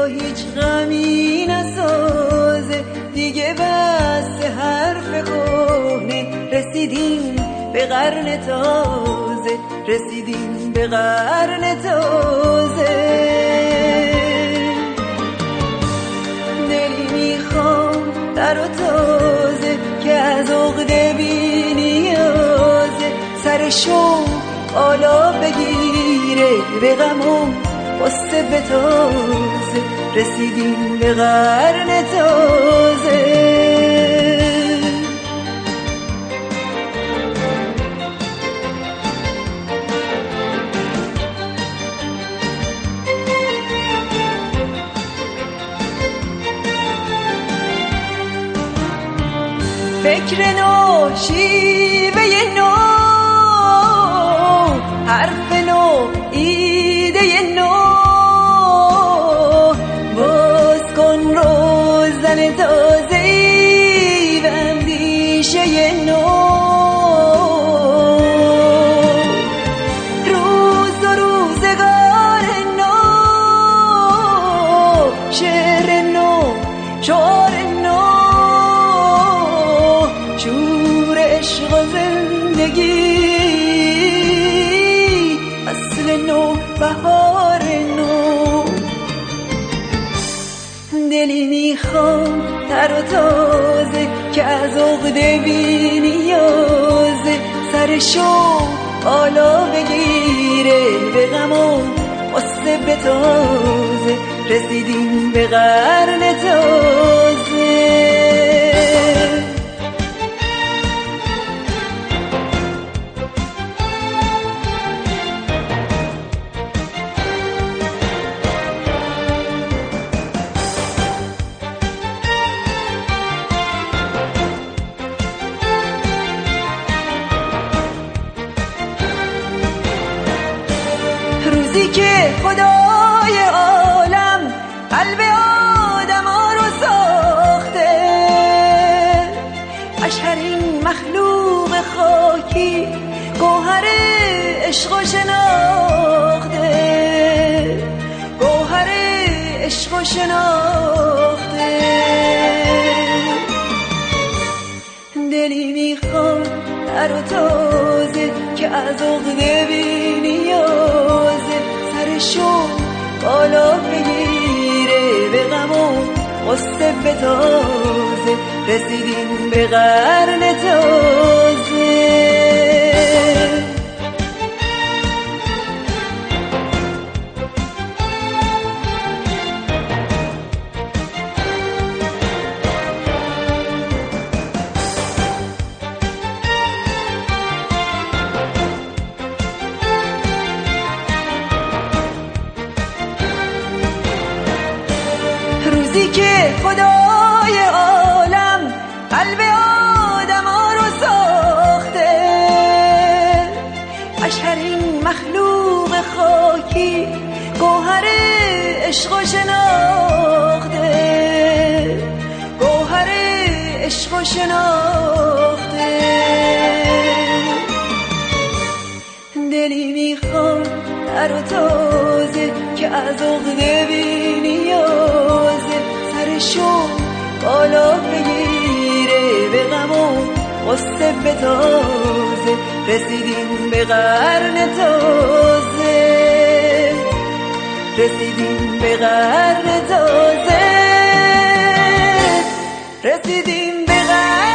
تو هیچ غمی نسازه دیگه، بس حرف کهنه. رسیدیم به قرن تازه، رسیدیم به قرن تازه. دلی میخوام در و تازه که از عقده بی نیازه. سرشو بالا بگیره به غمم قصه بتازه. رسیدیم به قرن تازه. فکر نو، شیوه نو، حرف نو، ایده نو. باز کن روزن تازه‌ای و اندیشه نو. روز و روزگار نو، شعر نو، شعر نو. شور عشق و زندگی، اصل نو، بهار نو. دلی میخوام تر و تازه که از عقده بی نیازه. سرشو بالا بگیره به غمم قصه بتازه. رسیدیم به قرن تازه. روزی که خدای عالم قلب آدم ها رو ساخته، اشهرین مخلوق خاکی گوهر عشق و شناخته. گوهر عشق و شناخته. دلی میخواد در و تازه که از عقده بی نیازه. سرشو بالا بگیره به غمم قصه بتازه. رسیدیم به قرن تازه. روزی که خدای عالم قلب آدم ها رو ساخته، اشهرین مخلوق خاکی گوهر عشق و شناخته. گوهر عشق و شناخته. دلی میخواد در و تازه که از عقده بی نیازه. سرشو بالا بگیره به غمم قصه بتازه. رسیدیم به قرن تازه. رسیدیم به قرن تازه. رسیدیم به قرن